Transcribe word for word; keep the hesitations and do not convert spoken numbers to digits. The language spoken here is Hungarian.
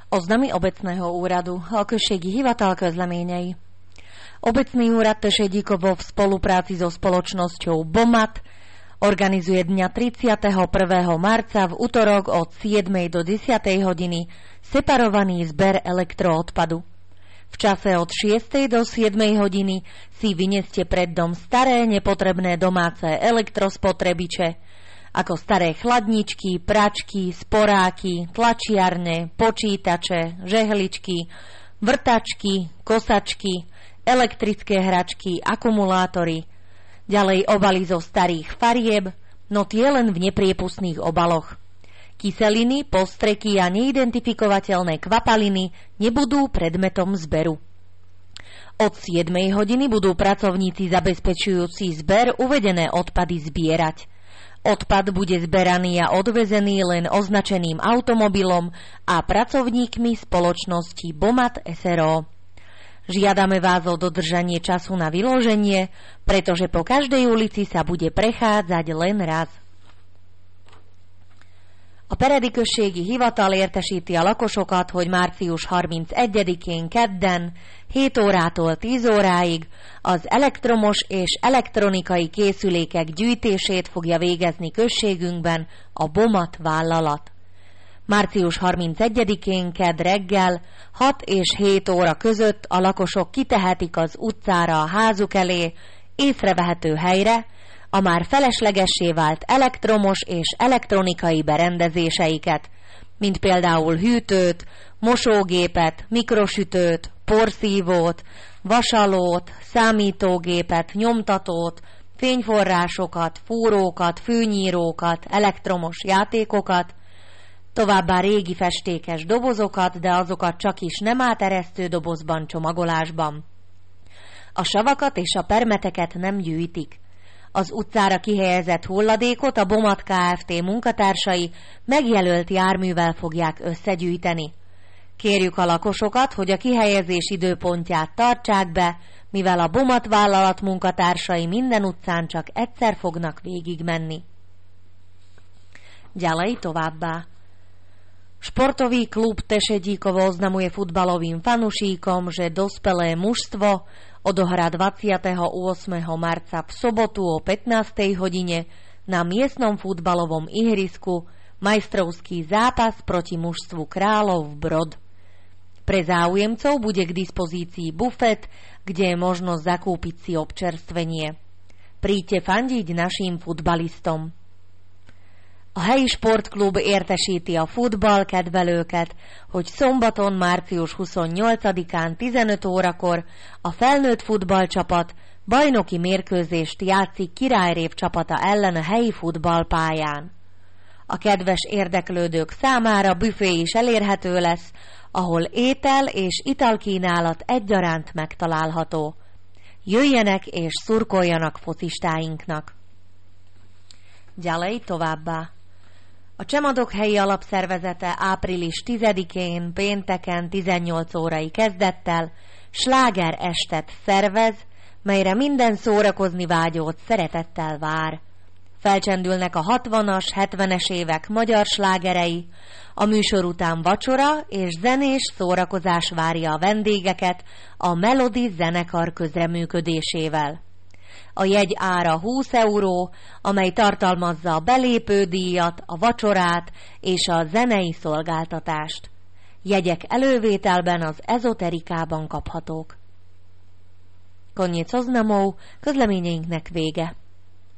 Oznamy obecného úradu a községi hivatal közleményei. Obecný úrad Tešedíkovo v spolupráci so spoločnosťou BOMAT organizuje dňa tridsiateho prvého marca v utorok od siedmej do desiatej hodiny separovaný zber elektroodpadu. V čase od šiestej do siedmej hodiny si vyneste pred dom staré nepotrebné domáce elektrospotrebiče, ako staré chladničky, pračky, sporáky, tlačiarne, počítače, žehličky, vrtačky, kosačky, elektrické hračky, akumulátory, ďalej obaly zo starých farieb, no tie len v nepriepustných obaloch. Kyseliny, postreky a neidentifikovateľné kvapaliny nebudú predmetom zberu. Od siedmej hodiny budú pracovníci zabezpečujúci zber uvedené odpady zbierať. Odpad bude zberaný a odvezený len označeným automobilom a pracovníkmi spoločnosti BOMAT es er ó. Žiadame vás o dodržanie času na vyloženie, pretože po každej ulici sa bude prechádzať len raz. A Peredi községi hivatal értesíti a lakosokat, hogy március harmincegyedikén kedden hét órától tíz óráig az elektromos és elektronikai készülékek gyűjtését fogja végezni községünkben a BOMAT vállalat. március harmincegyedikén kedd reggel hat és hét óra között a lakosok kitehetik az utcára a házuk elé észrevehető helyre a már feleslegessé vált elektromos és elektronikai berendezéseiket, mint például hűtőt, mosógépet, mikrosütőt, porszívót, vasalót, számítógépet, nyomtatót, fényforrásokat, fúrókat, fűnyírókat, elektromos játékokat, továbbá régi festékes dobozokat, de azokat csak is nem áteresztő dobozban, csomagolásban. A savakat és a permeteket nem gyűjtik. Az utcára kihelyezett hulladékot a BOMAT Kft. Munkatársai megjelölt járművel fogják összegyűjteni. Kérjük a lakosokat, hogy a kihelyezés időpontját tartsák be, mivel a BOMAT vállalat munkatársai minden utcán csak egyszer fognak végigmenni. Ďalej továbbá. Športový klub Tešedíkovo oznamuje futbalovým fanušíkom, že dospelé mužstvo odohrá dvadsiateho ôsmeho marca v sobotu o pätnástej hodine na miestnom futbalovom ihrisku majstrovský zápas proti mužstvu Králov Brod. Pre záujemcov bude k dispozícii bufet, kde je možnosť zakúpiť si občerstvenie. Príďte fandiť našim futbalistom. A helyi sportklub értesíti a futballkedvelőket, hogy szombaton, március huszonnyolcadikán tizenöt órakor a felnőtt futballcsapat bajnoki mérkőzést játszik Királyrév csapata ellen a helyi futballpályán. A kedves érdeklődők számára büfé is elérhető lesz, ahol étel és italkínálat egyaránt megtalálható. Jöjjenek és szurkoljanak focistáinknak. Ďalej továbbá. A Csemadok helyi alapszervezete április tizedikén pénteken tizennyolc órai kezdettel sláger estet szervez, melyre minden szórakozni vágyót szeretettel vár. Felcsendülnek a hatvanas, hetvenes évek magyar slágerei, a műsor után vacsora és zenés szórakozás várja a vendégeket a Melody zenekar közreműködésével. A jegy ára húsz euró, amely tartalmazza a belépődíjat, a vacsorát és a zenei szolgáltatást. Jegyek elővételben az ezoterikában kaphatók. Koniec oznamov, közleményeinknek vége.